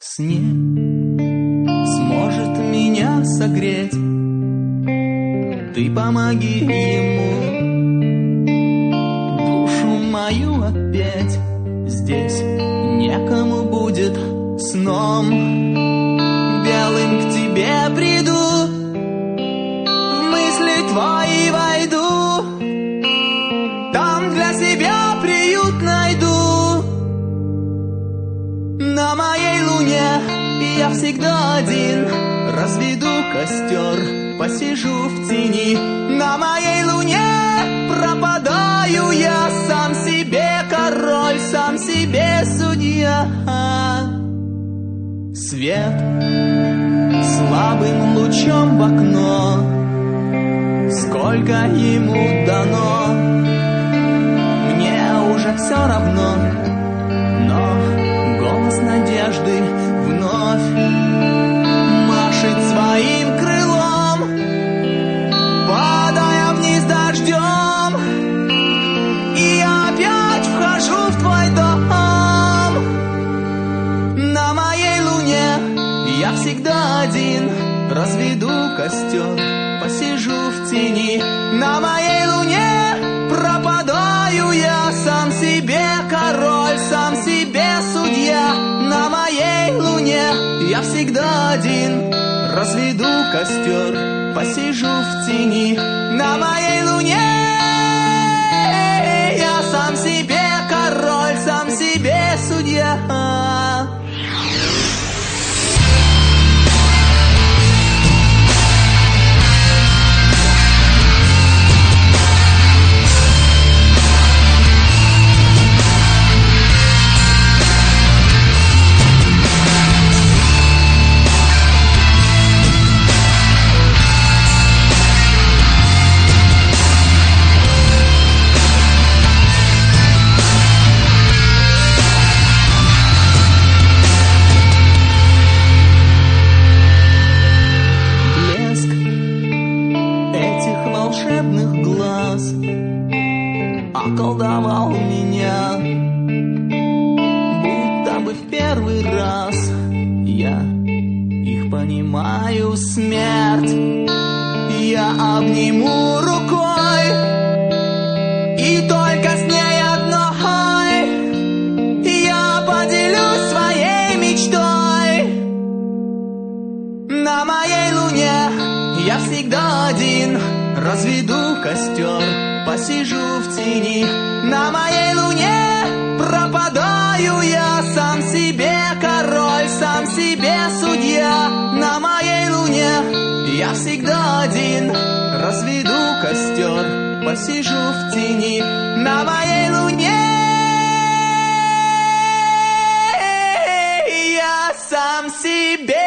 снег сможет меня согреть. Ты помоги ему душу мою опять. Здесь некому будет сном белым к тебе приду, в мысли твои войду, там для себя приют найду. На моей луне я всегда один, разведу костер, посижу в тени. На моей луне пропадаю я, сам себе король, сам себе судья. Свет слабым лучом в окно, сколько ему дано, мне уже все равно, но голос надежды вновь машет своим крылом, падая вниз дождем, и я опять вхожу в твой дом. На моей луне я всегда один, разведу костер, посижу в тени. На моей луне пропадаю я, сам себе король, сам себе судья. На моей луне я всегда один, разведу костер, посижу в тени. На моей луне я сам себе король, сам себе судья. Волшебных глаз околдовал меня, будто бы в первый раз я их понимаю. Смерть я обниму рукой, и только с ней одной я поделюсь своей мечтой. На моей луне я всегда один, разведу костер, посижу в тени. На моей луне пропадаю я, сам себе король, сам себе судья. На моей луне я всегда один, разведу костер, посижу в тени. На моей луне я сам себе